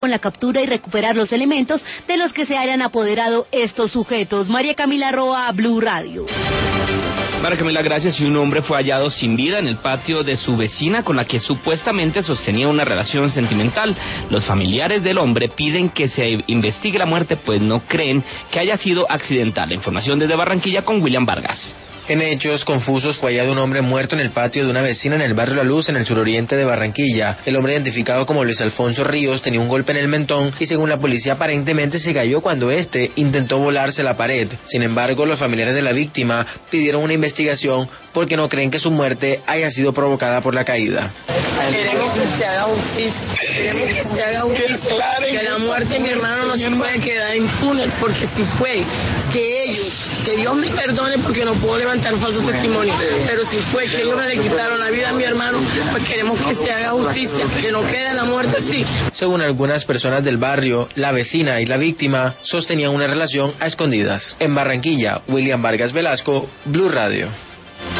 con la captura y recuperar los elementos de los que se hayan apoderado estos sujetos. María Camila Roa, Blue Radio. María Camila, gracias. Y un hombre fue hallado sin vida en el patio de su vecina con la que supuestamente sostenía una relación sentimental. Los familiares del hombre piden que se investigue la muerte, pues no creen que haya sido accidental. La información desde Barranquilla con William Vargas. En hechos confusos fue hallado un hombre muerto en el patio de una vecina en el barrio La Luz, en el suroriente de Barranquilla. El hombre, identificado como Luis Alfonso Ríos, tenía un golpe en el mentón y, según la policía, aparentemente se cayó cuando éste intentó volarse la pared. Sin embargo, los familiares de la víctima pidieron una investigación porque no creen que su muerte haya sido provocada por la caída. Queremos que se haga justicia, que la muerte de mi hermano no se puede quedar impune, porque si fue que Dios me perdone porque no puedo levantar falso testimonio, pero si fue que ellos le quitaron la vida a mi hermano, pues queremos que se haga justicia, que no quede la muerte así. Según algunas personas del barrio, la vecina y la víctima sostenían una relación a escondidas. En Barranquilla, William Vargas Velasco, Blue Radio.